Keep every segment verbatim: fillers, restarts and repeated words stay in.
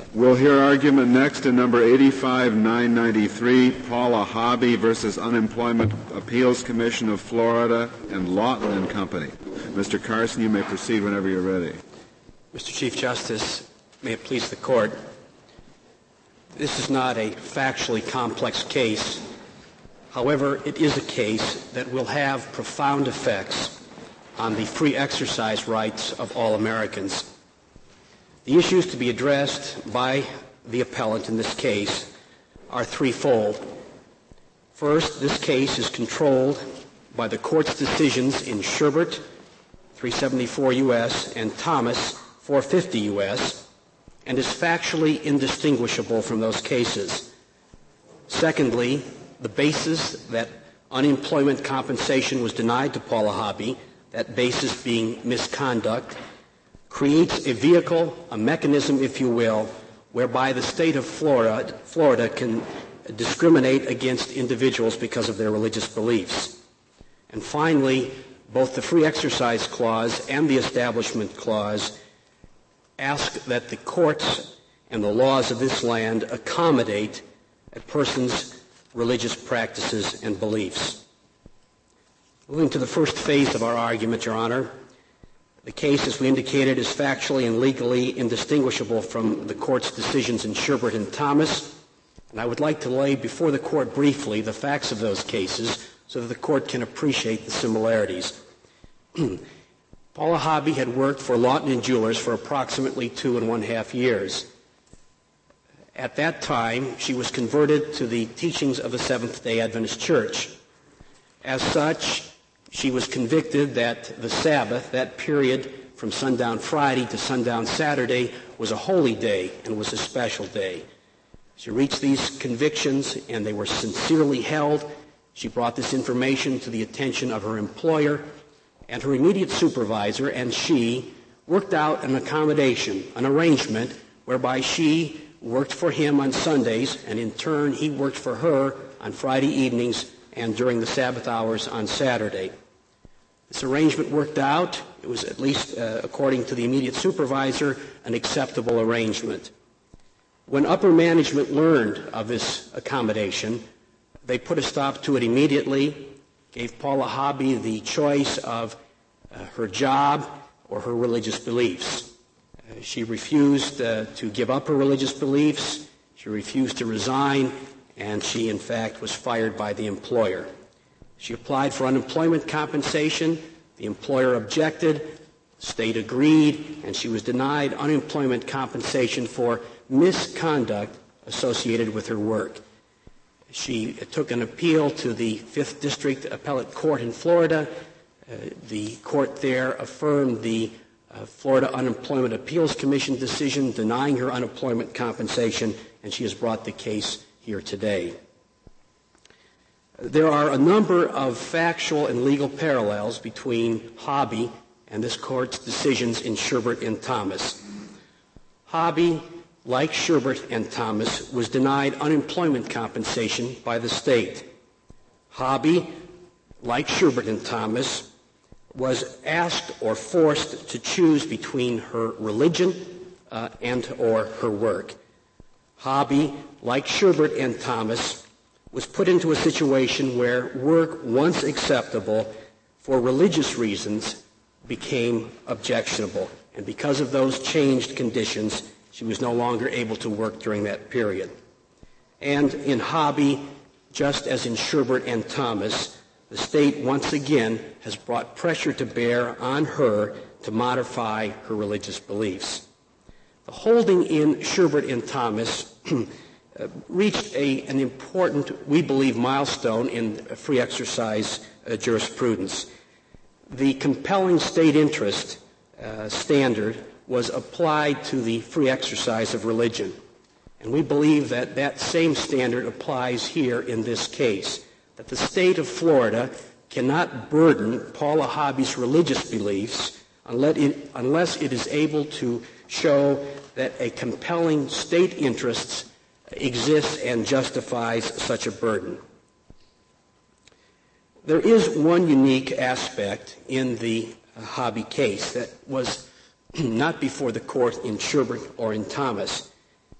We'll hear argument next in number eighty-five nine ninety-three, Paula Hobby versus Unemployment Appeals Commission of Florida and Lawton and Company. Mister Carson, you may proceed whenever you're ready. Mister Chief Justice, may it please the Court, this is not a factually complex case. However, it is a case that will have profound effects on the free exercise rights of all Americans. The issues to be addressed by the appellant in this case are threefold. First, this case is controlled by the Court's decisions in Sherbert, three seventy-four U S, and Thomas, four fifty U S, and is factually indistinguishable from those cases. Secondly, the basis that unemployment compensation was denied to Paula Hobby, that basis being misconduct, creates a vehicle, a mechanism, if you will, whereby the state of Florida, Florida can discriminate against individuals because of their religious beliefs. And finally, both the Free Exercise Clause and the Establishment Clause ask that the courts and the laws of this land accommodate a person's religious practices and beliefs. Moving to the first phase of our argument, Your Honor, the case, as we indicated, is factually and legally indistinguishable from the Court's decisions in Sherbert and Thomas, and I would like to lay before the Court briefly the facts of those cases so that the Court can appreciate the similarities. Paula Hobby had worked for Lawton and Jewelers for approximately two and one half years. At that time, she was converted to the teachings of the Seventh-day Adventist Church. As such, she was convicted that the Sabbath, that period from sundown Friday to sundown Saturday, was a holy day and was a special day. She reached these convictions, and they were sincerely held. She brought this information to the attention of her employer, and her immediate supervisor and she worked out an accommodation, an arrangement, whereby she worked for him on Sundays, and in turn he worked for her on Friday evenings and during the Sabbath hours on Saturday. This arrangement worked out. It was, at least uh, according to the immediate supervisor, an acceptable arrangement. When upper management learned of this accommodation, they put a stop to it immediately, gave Paula Hobby the choice of uh, her job or her religious beliefs. Uh, she refused uh, to give up her religious beliefs. She refused to resign, and she, in fact, was fired by the employer. She applied for unemployment compensation. The employer objected. The state agreed, and she was denied unemployment compensation for misconduct associated with her work. She took an appeal to the Fifth District Appellate Court in Florida. Uh, the court there affirmed the uh, Florida Unemployment Appeals Commission decision denying her unemployment compensation, and she has brought the case here today. There are a number of factual and legal parallels between Hobby and this court's decisions in Sherbert and Thomas. Hobby, like Sherbert and Thomas, was denied unemployment compensation by the state. Hobby, like Sherbert and Thomas, was asked or forced to choose between her religion uh, and or her work. Hobby, like Sherbert and Thomas, was put into a situation where work once acceptable for religious reasons became objectionable. And because of those changed conditions, she was no longer able to work during that period. And in Hobby, just as in Sherbert and Thomas, the state once again has brought pressure to bear on her to modify her religious beliefs. The holding in Sherbert and Thomas Uh, reached a, an important, we believe, milestone in free exercise uh, jurisprudence. The compelling state interest uh, standard was applied to the free exercise of religion. And we believe that that same standard applies here in this case, that the state of Florida cannot burden Paula Hobby's religious beliefs unless it, unless it is able to show that a compelling state interest exists and justifies such a burden. There is one unique aspect in the uh, Hobby case that was not before the court in Sherbert or in Thomas,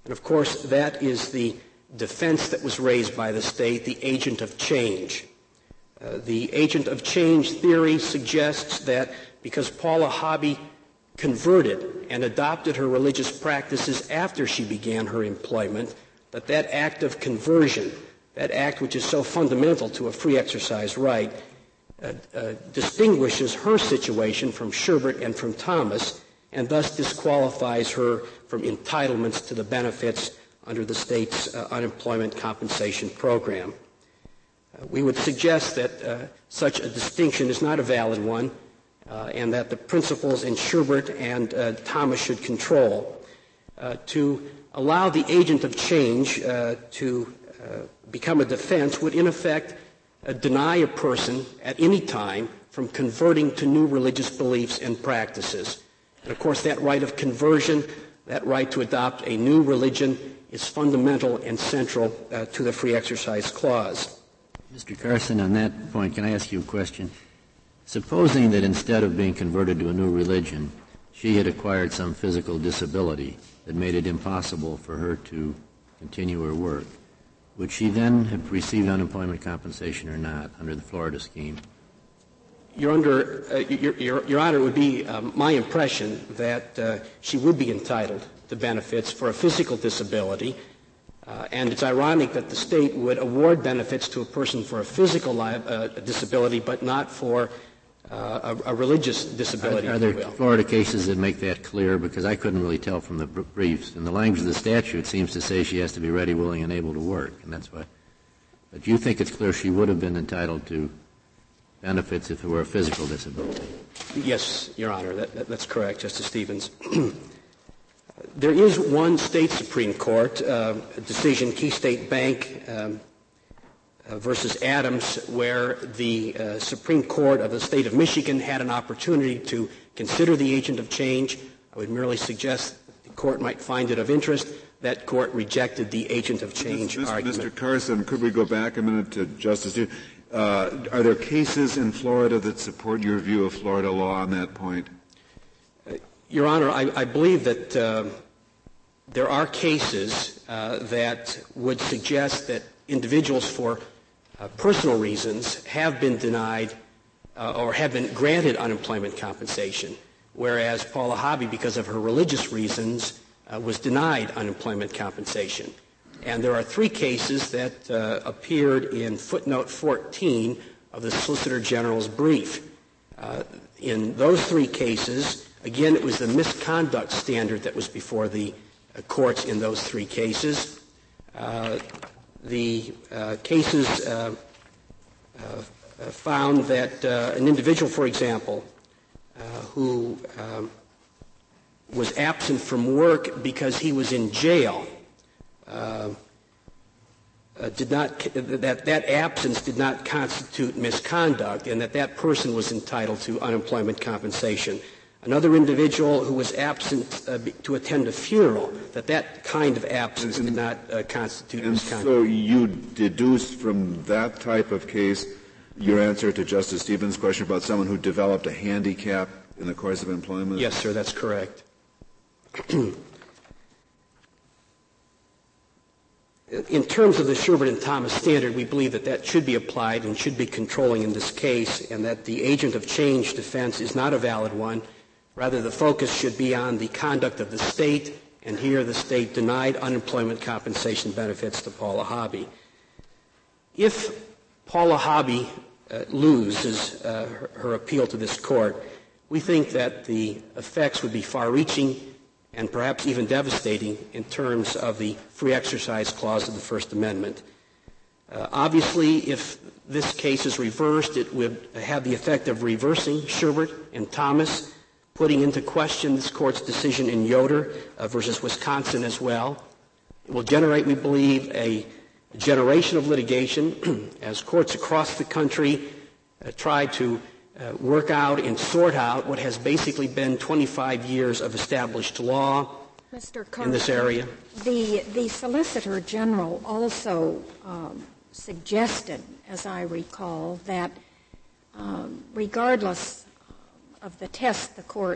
And, of course, that is the defense that was raised by the state, the agent of change. Uh, the agent of change theory suggests that because Paula Hobby converted and adopted her religious practices after she began her employment, that that act of conversion, that act which is so fundamental to a free exercise right, uh, uh, distinguishes her situation from Sherbert and from Thomas, and thus disqualifies her from entitlements to the benefits under the state's uh, unemployment compensation program. Uh, we would suggest that uh, such a distinction is not a valid one, uh, and that the principles in Sherbert and uh, Thomas should control. Uh, to allow the agent of change uh, to uh, become a defense would, in effect, uh, deny a person at any time from converting to new religious beliefs and practices. And, of course, that right of conversion, that right to adopt a new religion, is fundamental and central uh, to the Free Exercise Clause. Mister Carson, on that point, can I ask you a question? Supposing that instead of being converted to a new religion, she had acquired some physical disability that made it impossible for her to continue her work, would she then have received unemployment compensation or not under the Florida scheme? Your, under, uh, your, your, your Honor, it would be um, my impression that uh, she would be entitled to benefits for a physical disability, uh, and it's ironic that the state would award benefits to a person for a physical li- uh, disability, but not for uh, a, a religious disability. Are, are there Florida cases that make that clear? Because I couldn't really tell from the briefs. In the language of the statute, it seems to say she has to be ready, willing, and able to work, and that's what. But do you think it's clear she would have been entitled to benefits if it were a physical disability? Yes, Your Honor, that, that, that's correct, Justice Stevens. There is one state Supreme Court uh, decision, Key State Bank um, uh, versus Adams, where the uh, Supreme Court of the state of Michigan had an opportunity to consider the agent of change. I would merely suggest the court might find it of interest. That court rejected the agent of change Mister argument. Mister Carson, could we go back a minute to Justice Stevens? Uh, are there cases in Florida that support your view of Florida law on that point? Uh, Your Honor, I, I believe that uh, there are cases uh, that would suggest that individuals for uh, personal reasons have been denied uh, or have been granted unemployment compensation, whereas Paula Hobby, because of her religious reasons, uh, was denied unemployment compensation. And there are three cases that uh, appeared in footnote fourteen of the Solicitor General's brief. Uh, in those three cases, again, it was the misconduct standard that was before the uh, courts in those three cases. Uh, the uh, cases uh, uh, found that uh, an individual, for example, uh, who um, was absent from work because he was in jail, Uh, uh, did not that that absence did not constitute misconduct, and that that person was entitled to unemployment compensation. Another individual who was absent uh, to attend a funeral, that that kind of absence and, did not uh, constitute and misconduct. So you deduced from that type of case your answer to Justice Stevens' question about someone who developed a handicap in the course of employment? Yes, sir, that's correct. In terms of the Sherbert and Thomas standard, we believe that that should be applied and should be controlling in this case, and that the agent of change defense is not a valid one. Rather, the focus should be on the conduct of the state, and here the state denied unemployment compensation benefits to Paula Hobby. If Paula Hobby uh, loses uh, her, her appeal to this court, we think that the effects would be far-reaching and perhaps even devastating in terms of the free exercise clause of the First Amendment. Uh, obviously, if this case is reversed, it would have the effect of reversing Sherbert and Thomas, putting into question this court's decision in Yoder uh, versus Wisconsin as well. It will generate, we believe, a generation of litigation as courts across the country uh, try to Uh, work out and sort out what has basically been twenty-five years of established law Mister Carson, in this area. The, the Solicitor General also um, suggested, as I recall, that um, regardless of the test the court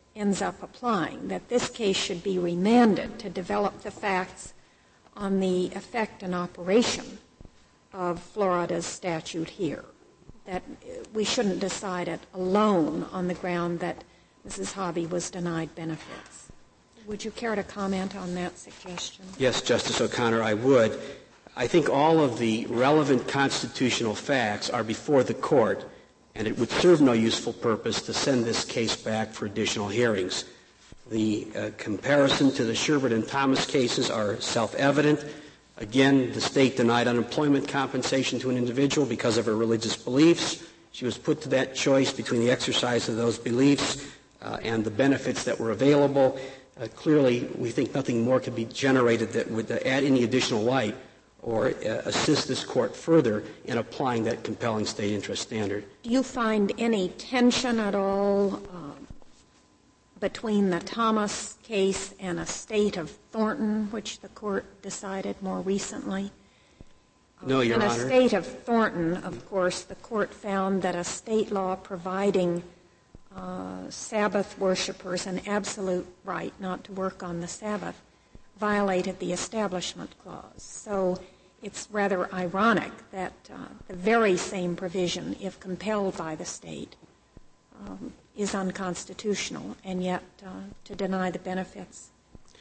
ends up applying, that this case should be remanded to develop the facts on the effect and operation of Florida's statute here, that we shouldn't decide it alone on the ground that Missus Hobby was denied benefits. Would you care to comment on that suggestion? Yes, Justice O'Connor, I would. I think all of the relevant constitutional facts are before the court, and it would serve no useful purpose to send this case back for additional hearings. The uh, comparison to the Sherbert and Thomas cases are self-evident. Again, the state denied unemployment compensation to an individual because of her religious beliefs. She was put to that choice between the exercise of those beliefs uh, and the benefits that were available. Uh, clearly, we think nothing more could be generated that would uh, add any additional light or uh, assist this court further in applying that compelling state interest standard. Do you find any tension at all uh, between the Thomas case and a state of Thornton, which the court decided more recently? No, Your In Honor. a state of Thornton, of course, the court found that a state law providing uh, Sabbath worshipers an absolute right not to work on the Sabbath violated the Establishment Clause. So it's rather ironic that uh, the very same provision, if compelled by the state, um, is unconstitutional, and yet uh, to deny the benefits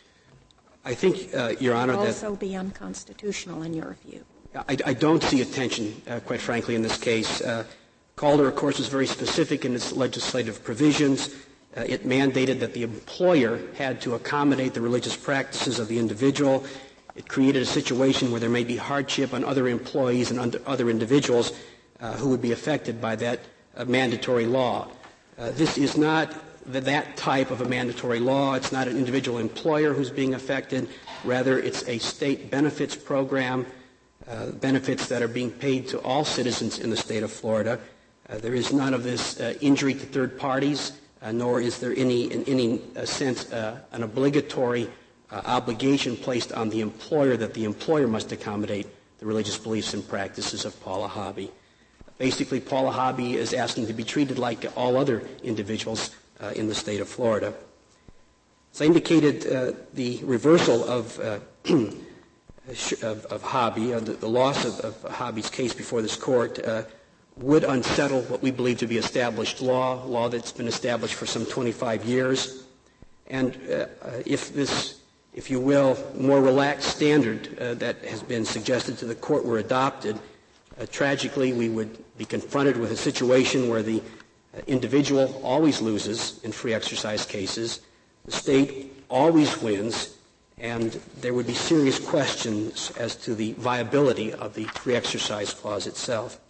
I think, uh, Your Honor, would that also be unconstitutional in your view. I, I don't see a tension, uh, quite frankly, in this case. Uh, Calder, of course, was very specific in its legislative provisions. Uh, it mandated that the employer had to accommodate the religious practices of the individual. It created a situation where there may be hardship on other employees and under other individuals uh, who would be affected by that uh, mandatory law. Uh, this is not the, that type of a mandatory law. It's not an individual employer who's being affected. Rather, it's a state benefits program, uh, benefits that are being paid to all citizens in the state of Florida. Uh, there is none of this uh, injury to third parties, uh, nor is there any, in any uh, sense, uh, an obligatory uh, obligation placed on the employer that the employer must accommodate the religious beliefs and practices of Paula Hobby. Basically, Paula Hobby is asking to be treated like all other individuals uh, in the state of Florida. As I indicated, uh, the reversal of, uh, of, of Hobby, uh, the, the loss of, of Hobby's case before this court, uh, would unsettle what we believe to be established law, law that's been established for some twenty-five years. And uh, if this, if you will, more relaxed standard uh, that has been suggested to the court were adopted, uh, tragically we would be confronted with a situation where the uh, individual always loses in free exercise cases, the state always wins, and there would be serious questions as to the viability of the free exercise clause itself.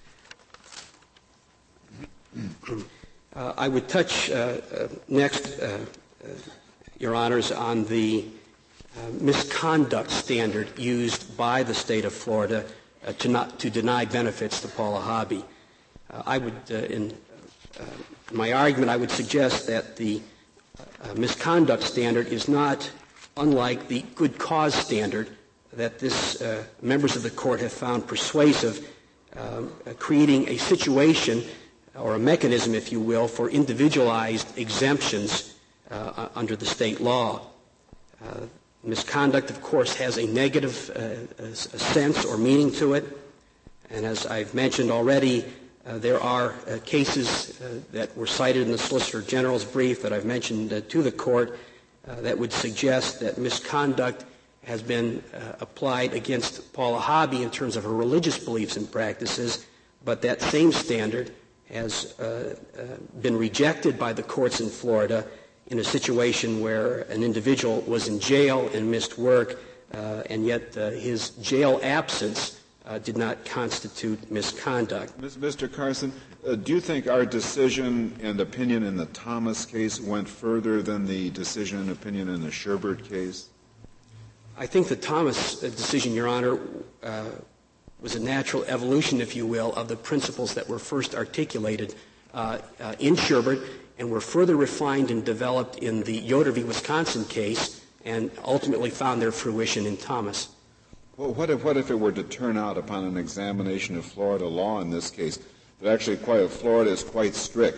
Uh, I would touch uh, uh, next, uh, uh, Your Honors, on the uh, misconduct standard used by the state of Florida uh, to not to deny benefits to Paula Hobby. Uh, I would, uh, in uh, my argument, I would suggest that the uh, misconduct standard is not unlike the good cause standard that this uh, members of the court have found persuasive, um, uh, creating a situation or a mechanism, if you will, for individualized exemptions uh, under the state law. Uh, misconduct, of course, has a negative uh, a sense or meaning to it. And as I've mentioned already, uh, there are uh, cases uh, that were cited in the Solicitor General's brief that I've mentioned uh, to the court uh, that would suggest that misconduct has been uh, applied against Paula Hobby in terms of her religious beliefs and practices, but that same standard has uh, uh, been rejected by the courts in Florida in a situation where an individual was in jail and missed work, uh, and yet uh, his jail absence uh, did not constitute misconduct. Mister Carson, uh, do you think our decision and opinion in the Thomas case went further than the decision and opinion in the Sherbert case? I think the Thomas decision, Your Honor, uh, was a natural evolution, if you will, of the principles that were first articulated uh, uh, in Sherbert and were further refined and developed in the Yoder v. Wisconsin case and ultimately found their fruition in Thomas. Well, what if, what if it were to turn out upon an examination of Florida law in this case that actually quite, Florida is quite strict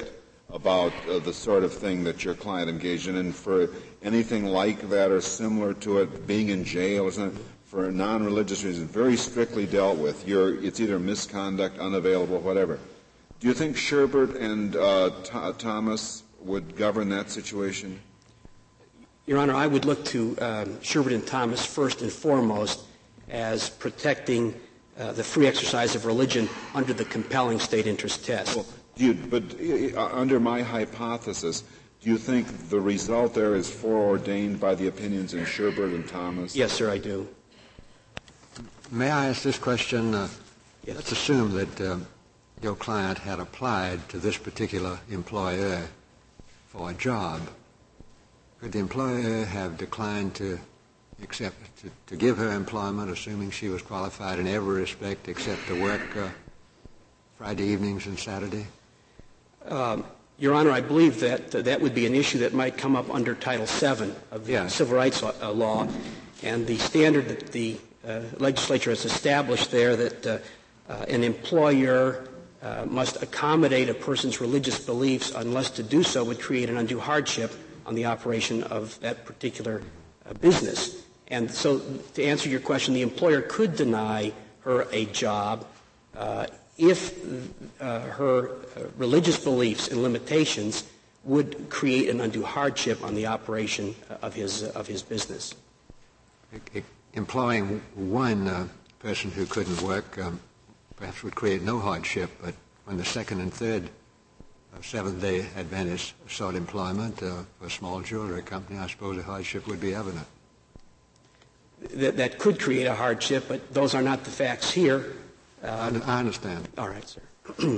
about uh, the sort of thing that your client engaged in, and for anything like that or similar to it, being in jail, isn't it, for a non-religious reason, very strictly dealt with. You're, it's either misconduct, unavailable, whatever. Do you think Sherbert and uh, Th- Thomas would govern that situation? Your Honor, I would look to um, Sherbert and Thomas first and foremost as protecting uh, the free exercise of religion under the compelling state interest test. Well, do you, but uh, under my hypothesis, do you think the result there is foreordained by the opinions in Sherbert and Thomas? Yes, sir, I do. May I ask this question? Uh, yes. Let's assume that uh, your client had applied to this particular employer for a job. Could the employer have declined to accept, to, to give her employment, assuming she was qualified in every respect except to work uh, Friday evenings and Saturday? Um, Your Honor, I believe that uh, that would be an issue that might come up under Title seven of the yeah. Civil Rights uh, Law, and the standard that the uh, legislature has established there that uh, uh, an employer uh, must accommodate a person's religious beliefs unless to do so would create an undue hardship on the operation of that particular uh, business. And so to answer your question, the employer could deny her a job uh, if uh, her uh, religious beliefs and limitations would create an undue hardship on the operation of his uh, of his business. Employing one uh, person who couldn't work um, perhaps would create no hardship, but when the second and third uh, Seventh-day Adventists sought employment uh, for a small jewelry company, I suppose a hardship would be evident. That, that could create a hardship, but those are not the facts here. Uh, I understand. All right, sir.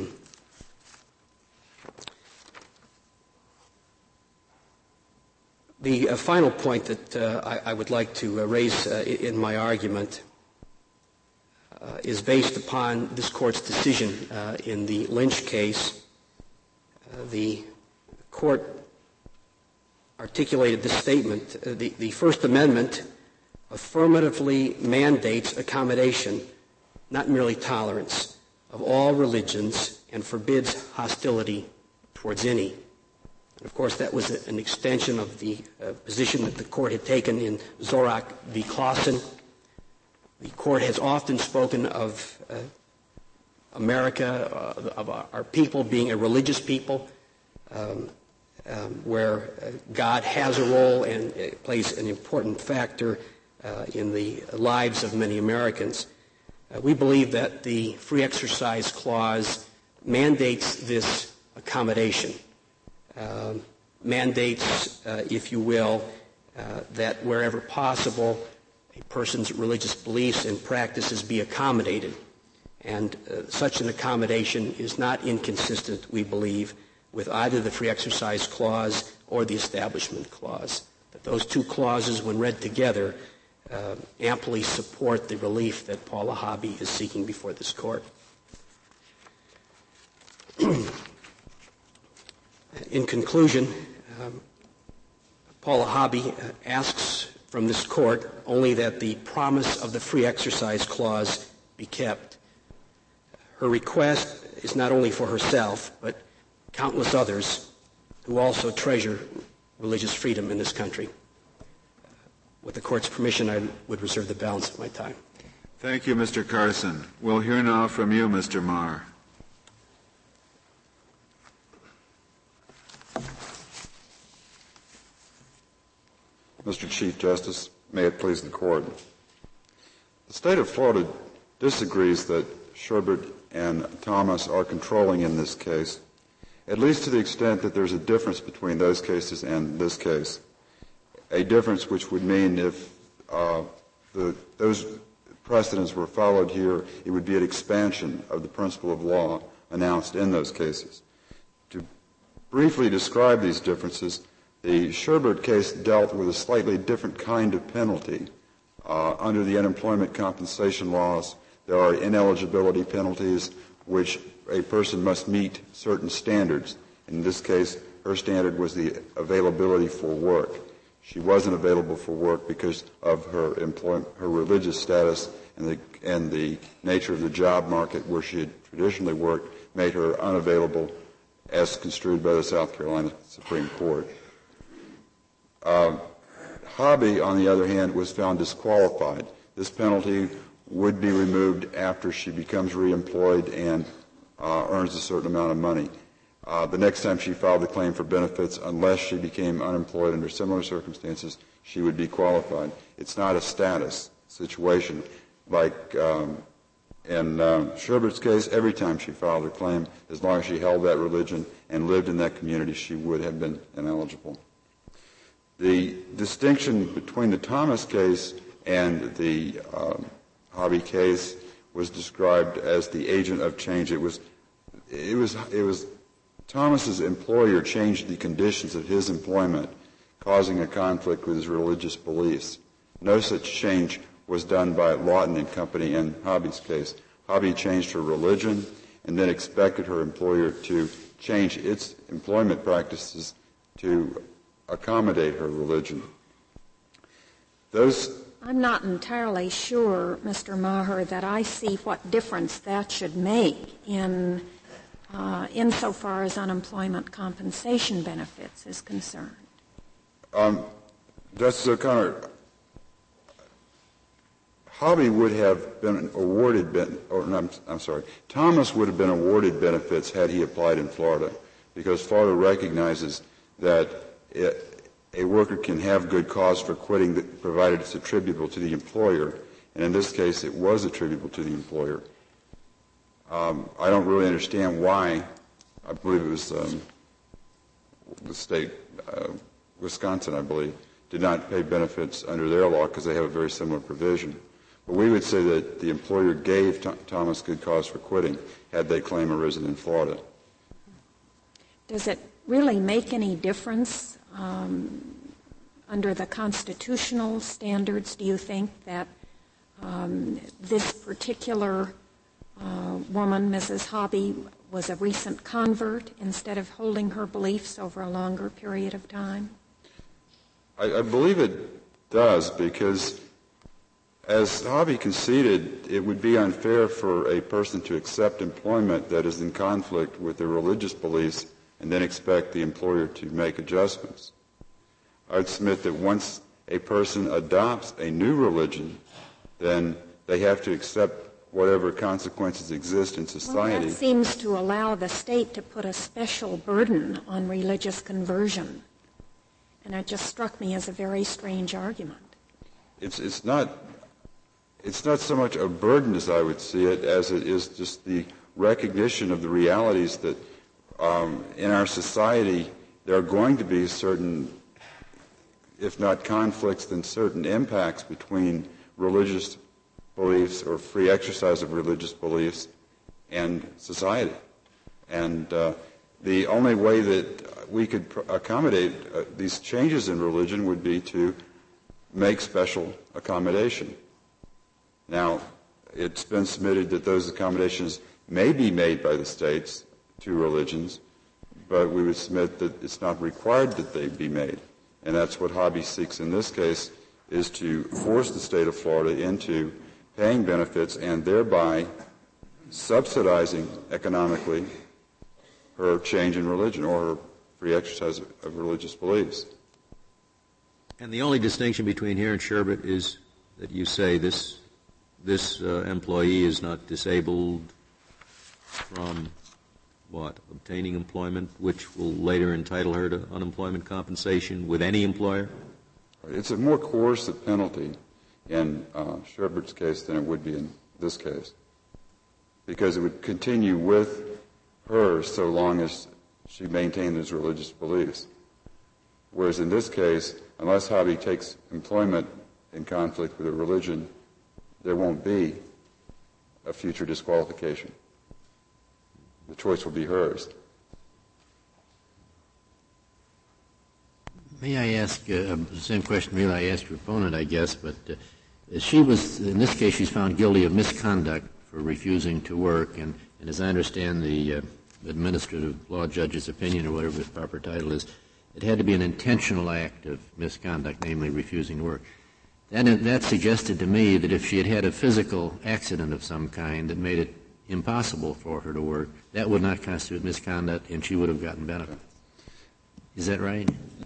The uh, final point that uh, I, I would like to uh, raise uh, in my argument uh, is based upon this Court's decision uh, in the Lynch case. Uh, the Court articulated this statement. Uh, the, the First Amendment affirmatively mandates accommodation, not merely tolerance, of all religions and forbids hostility towards any. And of course, that was an extension of the uh, position that the Court had taken in Zorak v. Clausen. The Court has often spoken of uh, America, uh, of our, our people being a religious people, um, um, where uh, God has a role and uh, plays an important factor uh, in the lives of many Americans. Uh, we believe that the Free Exercise Clause mandates this accommodation, uh, mandates, uh, if you will, uh, that wherever possible, a person's religious beliefs and practices be accommodated. And uh, such an accommodation is not inconsistent, we believe, with either the Free Exercise Clause or the Establishment Clause. That those two clauses, when read together, Uh, amply support the relief that Paula Hobby is seeking before this Court. In conclusion, um, Paula Hobby uh, asks from this Court only that the promise of the Free Exercise Clause be kept. Her request is not only for herself, but countless others who also treasure religious freedom in this country. With the Court's permission, I would reserve the balance of my time. Thank you, Mister Carson. We'll hear now from you, Mister Marr. Mister Chief Justice, may it please the Court. The state of Florida disagrees that Sherbert and Thomas are controlling in this case, at least to the extent that there's a difference between those cases and this case. A difference which would mean if uh, the, those precedents were followed here, it would be an expansion of the principle of law announced in those cases. To briefly describe these differences, the Sherbert case dealt with a slightly different kind of penalty. Uh, under the unemployment compensation laws, there are ineligibility penalties which a person must meet certain standards. In this case, her standard was the availability for work. She wasn't available for work because of her employment, her religious status, and the, and the nature of the job market where she had traditionally worked made her unavailable as construed by the South Carolina Supreme Court. Uh, Hobby, on the other hand, was found disqualified. This penalty would be removed after she becomes reemployed and uh, earns a certain amount of money. Uh, the next time she filed a claim for benefits, unless she became unemployed under similar circumstances, she would be qualified. It's not a status situation. Like um, in uh, Sherbert's case, every time she filed a claim, as long as she held that religion and lived in that community, she would have been ineligible. The distinction between the Thomas case and the uh, Hobby case was described as the agent of change. It was, it was, it was Thomas's employer changed the conditions of his employment, causing a conflict with his religious beliefs. No such change was done by Lawton and Company in Hobby's case. Hobby changed her religion and then expected her employer to change its employment practices to accommodate her religion. Those I'm not entirely sure, Mister Maher, that I see what difference that should make in uh, insofar as unemployment compensation benefits is concerned. Um, Justice O'Connor, Hobby would have been awarded, ben- or no, I'm, I'm sorry, Thomas would have been awarded benefits had he applied in Florida, because Florida recognizes that it, a worker can have good cause for quitting that, provided it's attributable to the employer, and in this case it was attributable to the employer. Um, I don't really understand why. I believe it was um, the state, uh, Wisconsin, I believe, did not pay benefits under their law because they have a very similar provision. But we would say that the employer gave Th- Thomas good cause for quitting had they claim arisen in Florida. Does it really make any difference um, under the constitutional standards, do you think, that um, this particular uh, woman, Missus Hobby, was a recent convert instead of holding her beliefs over a longer period of time? I, I believe it does, because as Hobby conceded, it would be unfair for a person to accept employment that is in conflict with their religious beliefs and then expect the employer to make adjustments. I would submit that once a person adopts a new religion, then they have to accept whatever consequences exist in society. Well, that seems to allow the state to put a special burden on religious conversion, and it just struck me as a very strange argument. It's, it's not, it's not so much a burden as I would see it, as it is just the recognition of the realities that Um, in our society, there are going to be certain, if not conflicts, then certain impacts between religious beliefs or free exercise of religious beliefs and society. And uh, the only way that we could pr- accommodate uh, these changes in religion would be to make special accommodation. Now, it's been submitted that those accommodations may be made by the states to religions, but we would submit that it's not required that they be made. And that's what Hobby seeks in this case, is to force the state of Florida into paying benefits and thereby subsidizing economically her change in religion or her free exercise of religious beliefs. And the only distinction between here and Sherbert is that you say this, this uh, employee is not disabled from what? Obtaining employment, which will later entitle her to unemployment compensation with any employer? It's a more coercive penalty in uh, Sherbert's case than it would be in this case, because it would continue with her so long as she maintained his religious beliefs. Whereas in this case, unless Hobby takes employment in conflict with a religion, there won't be a future disqualification. The choice will be hers. May I ask uh, the same question really I asked your opponent, I guess, but uh, she was, in this case, she's found guilty of misconduct for refusing to work, and, and as I understand the uh, administrative law judge's opinion, or whatever the proper title is, it had to be an intentional act of misconduct, namely refusing to work. That, that suggested to me that if she had had a physical accident of some kind that made it impossible for her to work, that would not constitute misconduct and she would have gotten benefits. Is that right?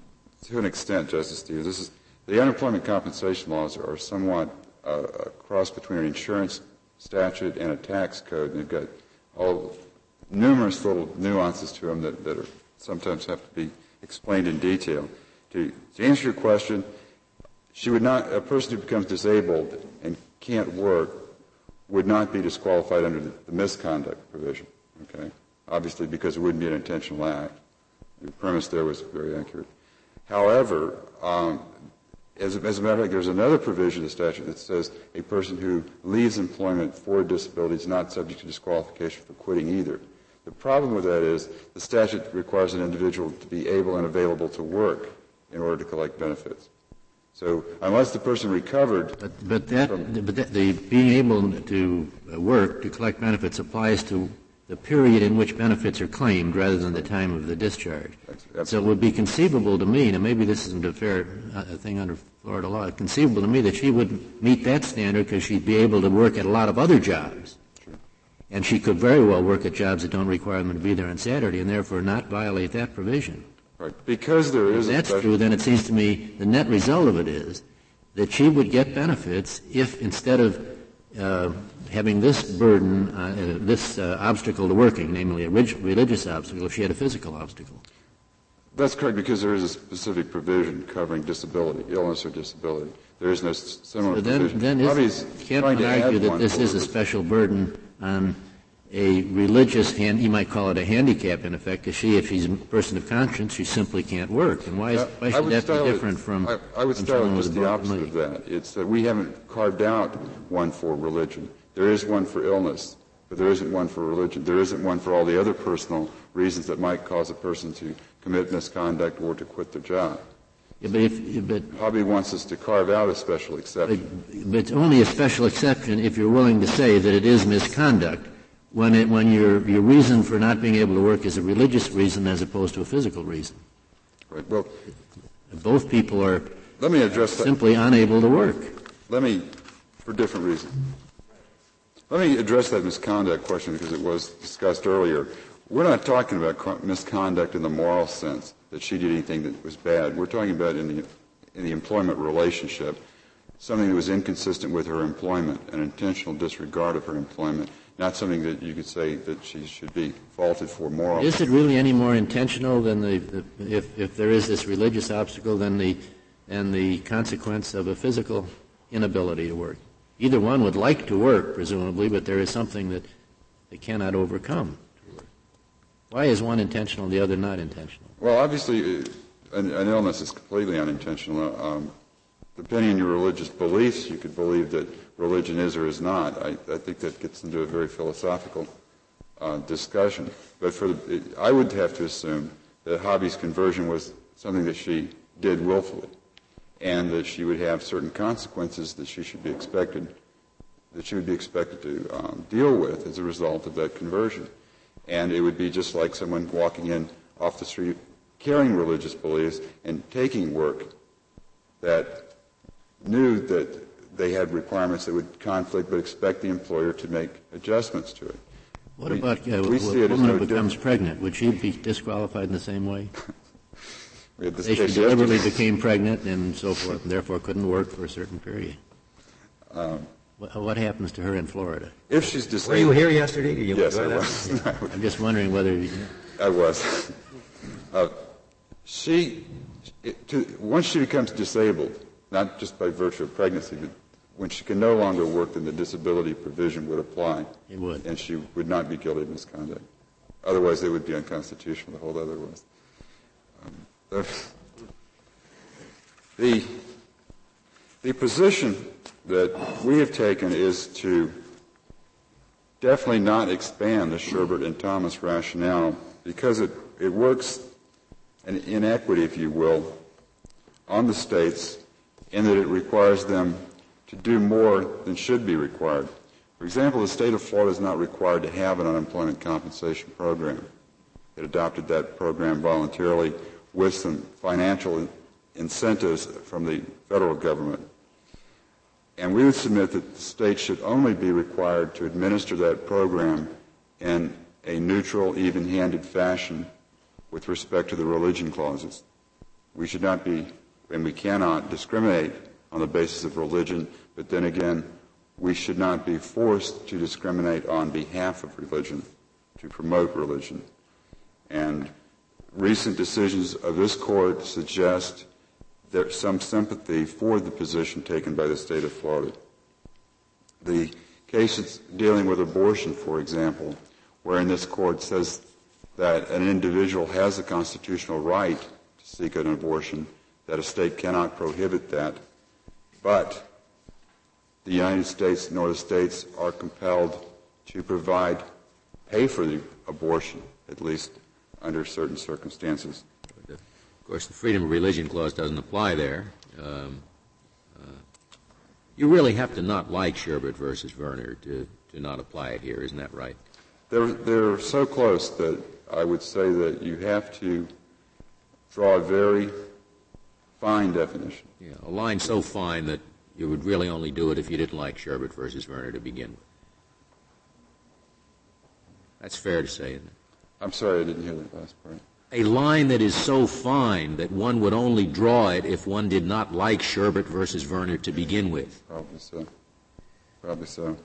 To an extent, Justice Stevens. This is, the unemployment compensation laws are somewhat uh, a cross between an insurance statute and a tax code, and they've got all numerous little nuances to them that, that are sometimes have to be explained in detail. To, to answer your question, she would not, a person who becomes disabled and can't work would not be disqualified under the, the misconduct provision, okay? Obviously, because it wouldn't be an intentional act. The premise there was very accurate. However, um, as, as a matter of fact, there's another provision of the statute that says a person who leaves employment for a disability is not subject to disqualification for quitting either. The problem with that is the statute requires an individual to be able and available to work in order to collect benefits. So unless the person recovered... But, but, that, but that, the being able to work, to collect benefits, applies to the period in which benefits are claimed rather than the time of the discharge. Absolutely. So it would be conceivable to me, and maybe this isn't a fair uh, thing under Florida law, it's conceivable to me that she would meet that standard because she'd be able to work at a lot of other jobs. Sure. And she could very well work at jobs that don't require them to be there on Saturday and therefore not violate that provision. Right. Because there is if that's a true, then it seems to me the net result of it is that she would get benefits if instead of uh, having this burden, uh, this uh, obstacle to working, namely a rig- religious obstacle, if she had a physical obstacle. That's correct, because there is a specific provision covering disability, illness or disability. There is no s- similar so then, provision. Then is, can't one argue that this is a special burden on a religious, hand, you might call it a handicap in effect, because she, if she's a person of conscience, she simply can't work. And why, is, why should that be different it, from I, I would from style it with just the opposite of that. It's that we haven't carved out one for religion. There is one for illness, but there isn't one for religion. There isn't one for all the other personal reasons that might cause a person to commit misconduct or to quit their job. Yeah, but if, but, Hobby wants us to carve out a special exception. But, but it's only a special exception if you're willing to say that it is misconduct when, it, when your, your reason for not being able to work is a religious reason as opposed to a physical reason. Right. Well, both people are let me address simply that. unable to work. Let me, for different reasons. Let me address that misconduct question because it was discussed earlier. We're not talking about misconduct in the moral sense, that she did anything that was bad. We're talking about in the, in the employment relationship, something that was inconsistent with her employment, an intentional disregard of her employment, not something that you could say that she should be faulted for morally. Is it really any more intentional than the, the if, if there is this religious obstacle than the, than the consequence of a physical inability to work? Either one would like to work, presumably, but there is something that they cannot overcome. Why is one intentional and the other not intentional? Well, obviously, uh, an, an illness is completely unintentional. Um, depending on your religious beliefs, you could believe that religion is or is not. I, I think that gets into a very philosophical uh, discussion. But for the, it, I would have to assume that Hobby's conversion was something that she did willfully, and that she would have certain consequences that she should be expected, that she would be expected to um, deal with as a result of that conversion. And it would be just like someone walking in off the street carrying religious beliefs and taking work that knew that they had requirements that would conflict but expect the employer to make adjustments to it. What we, about uh, we a see woman no who becomes different. pregnant? Would she be disqualified in the same way? We had this They case deliberately yesterday. became pregnant and so forth, and therefore couldn't work for a certain period. Um, what, what happens to her in Florida? If she's disabled. Were you here yesterday? Did you Yes, I enjoy was. I'm just wondering whether... You, I was. Uh, she, it, to, once she becomes disabled, not just by virtue of pregnancy, but when she can no longer work, then the disability provision would apply. It would. And she would not be guilty of misconduct. Otherwise, it would be unconstitutional to hold otherwise. Um, the, the, the position that we have taken is to definitely not expand the Sherbert and Thomas rationale because it, it works an inequity, if you will, on the states in that it requires them to do more than should be required. For example, the state of Florida is not required to have an unemployment compensation program. It adopted that program voluntarily with some financial incentives from the federal government. And we would submit that the state should only be required to administer that program in a neutral, even-handed fashion with respect to the religion clauses. We should not be, and we cannot, discriminate on the basis of religion, but then again, we should not be forced to discriminate on behalf of religion, to promote religion. And recent decisions of this court suggest there's some sympathy for the position taken by the state of Florida. The cases dealing with abortion, for example, wherein this court says that an individual has a constitutional right to seek an abortion, that a state cannot prohibit that, but the United States nor the states are compelled to provide, pay for the abortion, at least under certain circumstances. Of course, the Freedom of Religion Clause doesn't apply there. Um, uh, you really have to not like Sherbert versus Verner to, to not apply it here, isn't that right? They're, they're so close that I would say that you have to draw a very fine definition. Yeah, a line so fine that you would really only do it if you didn't like Sherbert versus Verner to begin with. That's fair to say, isn't it? I'm sorry, I didn't hear that last part. A line that is so fine that one would only draw it if one did not like Sherbert versus Verner to begin with. Probably so. Probably so.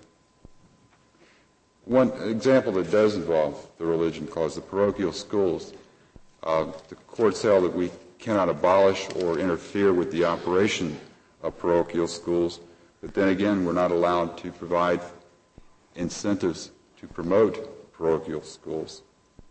One example that does involve the religion clause, the parochial schools. Uh, the courts held that we cannot abolish or interfere with the operation of parochial schools, but then again, we're not allowed to provide incentives to promote parochial schools.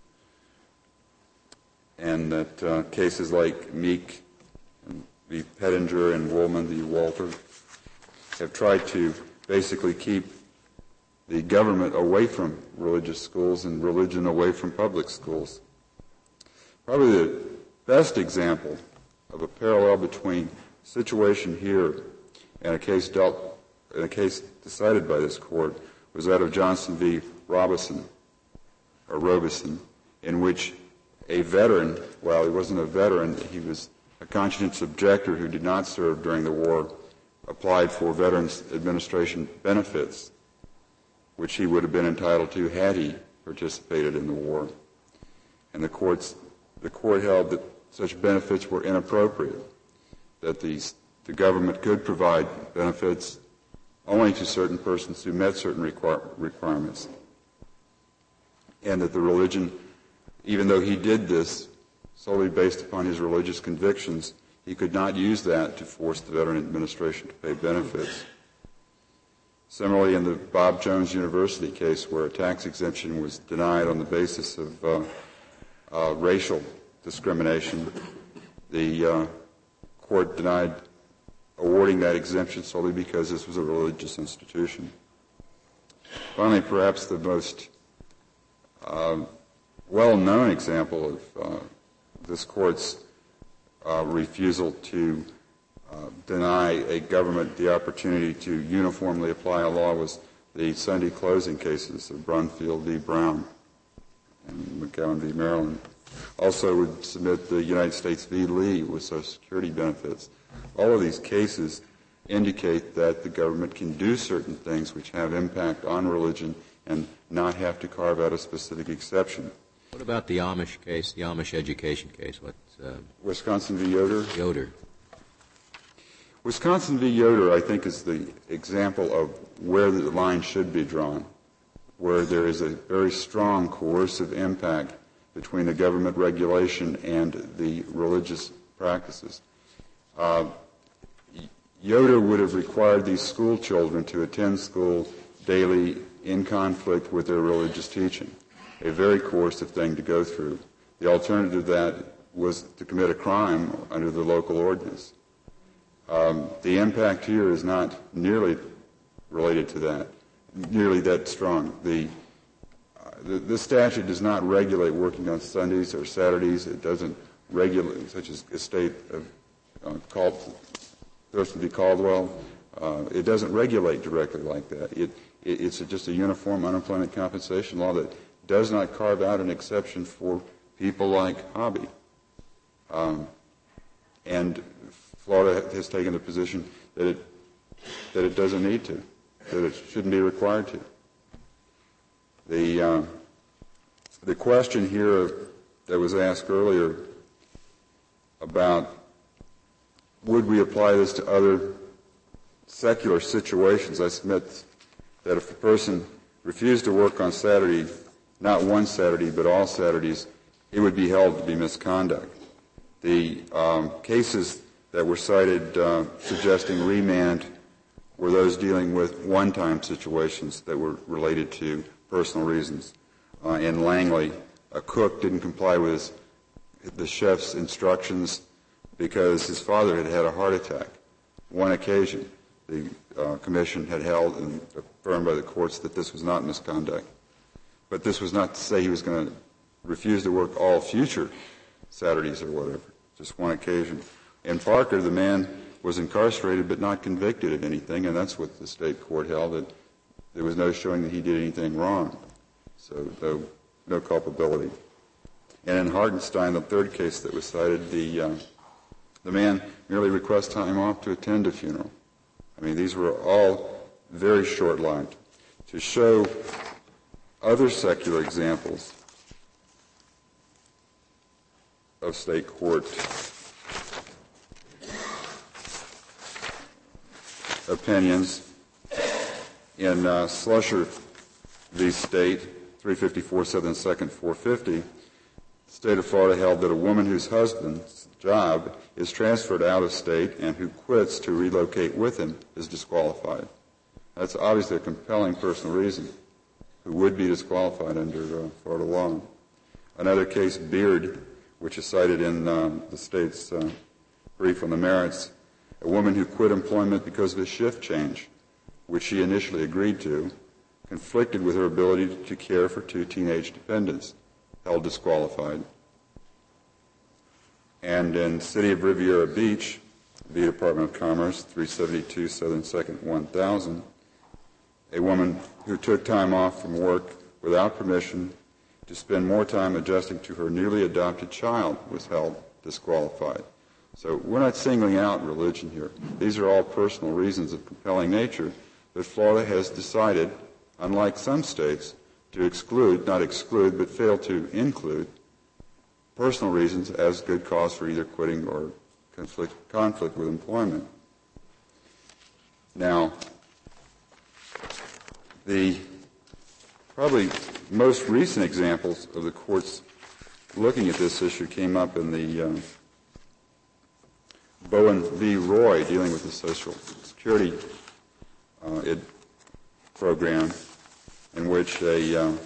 And that uh, cases like Meek v. Pettinger and Woolman v. Walter have tried to basically keep the government away from religious schools and religion away from public schools. Probably the best example of a parallel between the situation here and a case dealt, and a case decided by this court was that of Johnson v. Robison, or Robeson, in which a veteran, well, he wasn't a veteran, he was a conscientious objector who did not serve during the war, applied for Veterans Administration benefits, which he would have been entitled to had he participated in the war. And the courts, the court held that such benefits were inappropriate, that the, the government could provide benefits only to certain persons who met certain require, requirements, and that the religion, even though he did this solely based upon his religious convictions, he could not use that to force the Veteran Administration to pay benefits. Similarly, in the Bob Jones University case, where a tax exemption was denied on the basis of uh, uh, racial discrimination, the uh, court denied awarding that exemption solely because this was a religious institution. Finally, perhaps the most uh, well-known example of uh, this court's uh, refusal to uh, deny a government the opportunity to uniformly apply a law was the Sunday closing cases of Brunfield v. Brown and McGowan v. Maryland. Also would submit the United States v. Lee with Social Security benefits. All of these cases indicate that the government can do certain things which have impact on religion and not have to carve out a specific exception. What about the Amish case, the Amish education case? What's, uh, Wisconsin v. Yoder? Yoder. Wisconsin v. Yoder, I think, is the example of where the line should be drawn, where there is a very strong coercive impact between the government regulation and the religious practices. Uh, Yoder would have required these school children to attend school daily in conflict with their religious teaching, a very coercive thing to go through. The alternative to that was to commit a crime under the local ordinance. Um, the impact here is not nearly related to that, nearly that strong. The, uh, the, this statute does not regulate working on Sundays or Saturdays. It doesn't regulate, such as a state of uh, called Thurston v. Caldwell. Uh, it doesn't regulate directly like that. It, it, it's a, just a uniform unemployment compensation law that does not carve out an exception for people like Hobby. Um, and Florida has taken the position that it that it doesn't need to, that it shouldn't be required to. The, uh, the question here that was asked earlier about would we apply this to other secular situations, I submit that if a person refused to work on Saturday, not one Saturday, but all Saturdays, it would be held to be misconduct. The um, cases that were cited uh, suggesting remand were those dealing with one-time situations that were related to personal reasons. Uh, in Langley, a cook didn't comply with his, the chef's instructions because his father had had a heart attack. One occasion, the uh, commission had held and affirmed by the courts that this was not misconduct. But this was not to say he was going to refuse to work all future Saturdays or whatever, just one occasion. In Parker, the man was incarcerated but not convicted of anything, and that's what the state court held, that there was no showing that he did anything wrong. So no, no culpability. And in Hartenstein, the third case that was cited, the, uh, the man merely requests time off to attend a funeral. I mean, these were all very short-lived. To show other secular examples of state court opinions, in uh, Slusher v. State, three fifty-four seven second four fifty, the state of Florida held that a woman whose husband's job is transferred out of state and who quits to relocate with him is disqualified. That's obviously a compelling personal reason who would be disqualified under uh, Florida law. Another case, Beard, which is cited in uh, the state's uh, brief on the merits, a woman who quit employment because of a shift change, which she initially agreed to, conflicted with her ability to care for two teenage dependents, held disqualified. And in City of Riviera Beach, the Department of Commerce, three seventy-two Southern second one thousand, a woman who took time off from work without permission to spend more time adjusting to her newly adopted child was held disqualified. So we're not singling out religion here. These are all personal reasons of compelling nature that Florida has decided, unlike some states, to exclude, not exclude, but fail to include personal reasons as good cause for either quitting or conflict, conflict with employment. Now, the probably most recent examples of the courts looking at this issue came up in the uh, Bowen v. Roy, dealing with the Social Security uh, it program, in which a uh,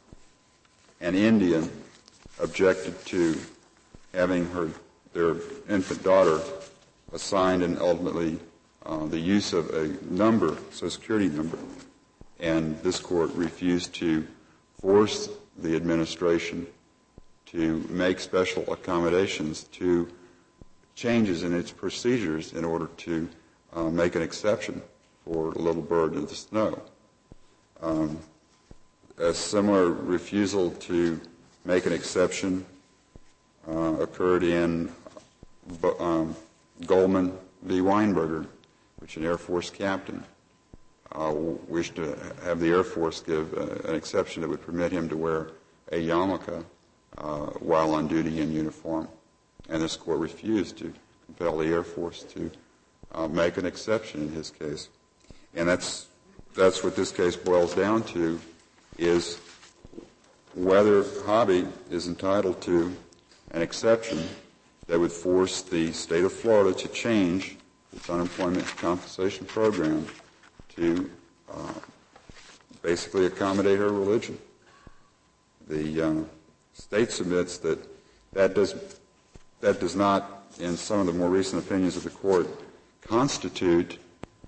an Indian objected to having her their infant daughter assigned and ultimately uh, the use of a number, Social Security number, and this court refused to force the administration to make special accommodations to changes in its procedures in order to uh, make an exception for a little bird in the snow. Um, a similar refusal to make an exception uh, occurred in um, Goldman v. Weinberger, which an Air Force captain uh, wished to have the Air Force give uh, an exception that would permit him to wear a yarmulke uh, while on duty in uniform. And this court refused to compel the Air Force to uh, make an exception in his case. And that's that's what this case boils down to, is whether Hobby is entitled to an exception that would force the state of Florida to change its unemployment compensation program to uh, basically accommodate her religion. The uh, state submits that that does that does not, in some of the more recent opinions of the court, constitute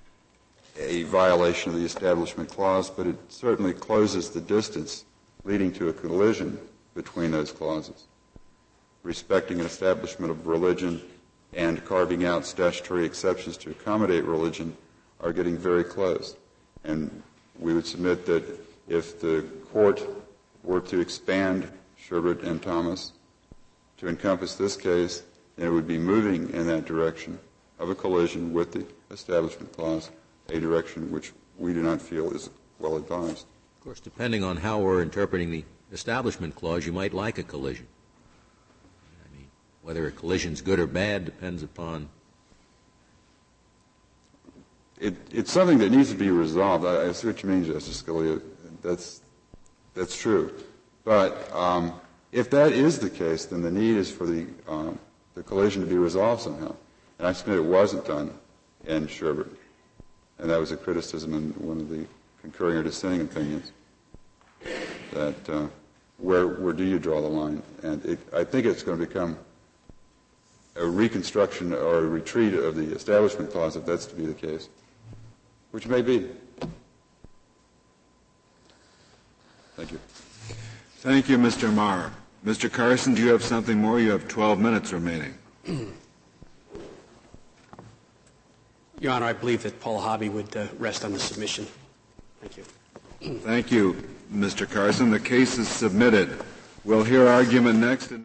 a violation of the Establishment Clause, but it certainly closes the distance leading to a collision between those clauses. Respecting an establishment of religion and carving out statutory exceptions to accommodate religion are getting very close. And we would submit that if the court were to expand Sherbert and Thomas to encompass this case, then it would be moving in that direction of a collision with the Establishment Clause a direction which we do not feel is well advised. Of course, depending on how we're interpreting the Establishment Clause, you might like a collision. I mean, whether a collision's good or bad depends upon. It, it's something that needs to be resolved. I, I see what you mean, Justice Scalia. That's that's true. But um, if that is the case, then the need is for the um, the collision to be resolved somehow. And I submit it wasn't done in Sherbert, and that was a criticism in one of the concurring or dissenting opinions. That uh, where where do you draw the line? And it, I think it's going to become a reconstruction or a retreat of the Establishment Clause if that's to be the case, which may be. Thank you. Thank you, Mister Marr. Mister Carson, do you have something more? You have twelve minutes remaining. Your Honor, I believe that Paul Hobby would uh, rest on the submission. Thank you. Thank you, Mister Carson. The case is submitted. We'll hear argument next. In